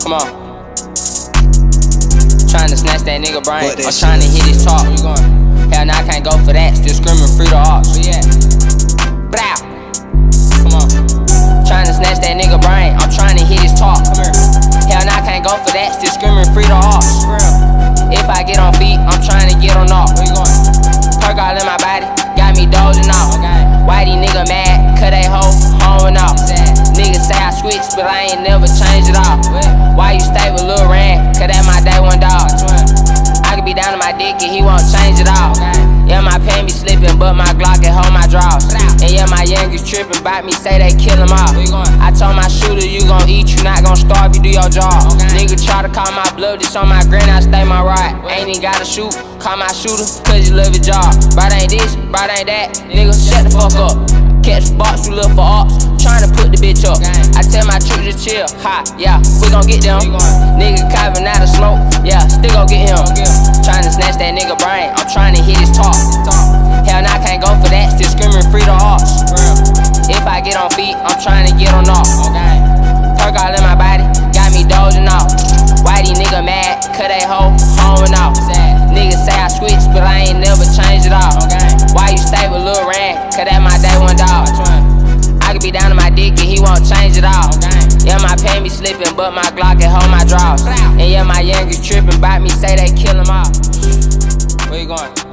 Come on. Trying to snatch that nigga brain. I'm trying to hit his top. Where you going? Hell nah, I can't go for that. Still screaming free the ops. Where you at? Blow. Come on. Trying to snatch that nigga brain. I'm trying to hit his top. Come here. Hell nah, I can't go for that. Still screaming free the ops. If I get on feet, I'm trying to get on off. Where you going? Perk all in my body. Got me dozing off. Why these nigga mad? Cut they hoe home and off. Niggas say I switched, but I ain't never changed it off. Why you stay with Lil Rand? Cause that my day one dog. I could be down to my dick and he won't change it all. Yeah, my pen be slipping, but my Glock can hold my draws. And yeah, my youngest tripping, bout me say they kill him off. I told my shooter, you gon' eat, you not gon' starve, you do your job. Nigga try to call my bluff, this on my grin, I stay my ride. Ain't even gotta shoot, call my shooter, cause you love your job. Bro, ain't this, bro, ain't that, nigga, shut the fuck up. Catch box, you look for ops, tryna put the bitch up. I tell my troop to chill, ha, yeah, we gon' get them. Nigga coping out of smoke, yeah, still gon' get him. Tryna snatch that nigga brain, I'm tryna hit his top. Hell nah, I can't go for that, still screaming free the ops. If I get on feet, I'm tryna get on off. Perk all in my body, got me dozing off. Why these nigga mad? Cut they hoe home and off. Niggas say I switched, but I ain't never changed it all. Why you stay with Lil Rand? Cause that my day one dog. I could be down to my dick and he won't change it all. Yeah, my pen be slipping, but my Glock can hold my draws. And yeah, my youngest tripping, bout me say they kill him off. Where you going?